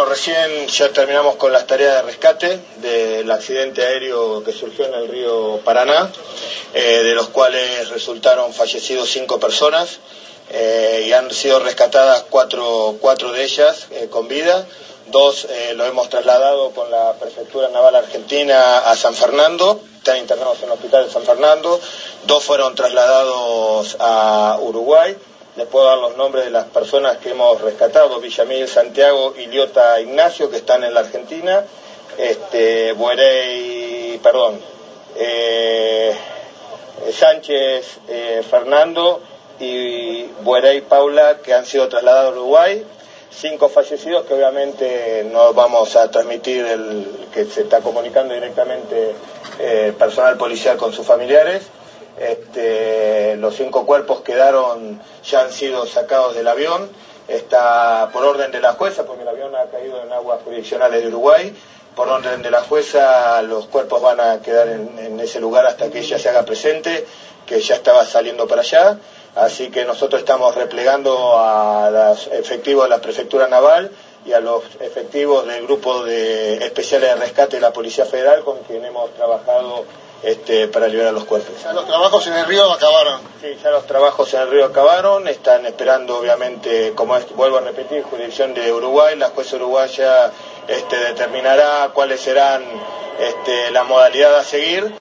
recién ya terminamos con las tareas de rescate del accidente aéreo que surgió en el río Paraná, de los cuales resultaron fallecidos 5 personas y han sido rescatadas cuatro de ellas con vida. 2 lo hemos trasladado con la Prefectura Naval Argentina a San Fernando, están internados en el hospital de San Fernando. 2 fueron trasladados a Uruguay. Les puedo dar los nombres de las personas que hemos rescatado: Villamil Santiago y Liota Ignacio, que están en la Argentina, Sánchez Fernando y Buerey Paula, que han sido trasladados a Uruguay. 5 fallecidos que obviamente no vamos a transmitir, que se está comunicando directamente personal policial con sus familiares. Los 5 cuerpos ya han sido sacados del avión, está por orden de la jueza, porque el avión ha caído en aguas jurisdiccionales de Uruguay. Por orden de la jueza, los cuerpos van a quedar en ese lugar hasta que ella se haga presente, que ya estaba saliendo para allá. Así que nosotros estamos replegando a los efectivos de la Prefectura Naval y a los efectivos del Grupo de Especiales de Rescate de la Policía Federal, con quien hemos trabajado para liberar los cuerpos. ¿Ya los trabajos en el río acabaron? Sí, ya los trabajos en el río acabaron, están esperando obviamente, vuelvo a repetir, jurisdicción de Uruguay. La jueza uruguaya determinará cuáles serán la modalidad a seguir.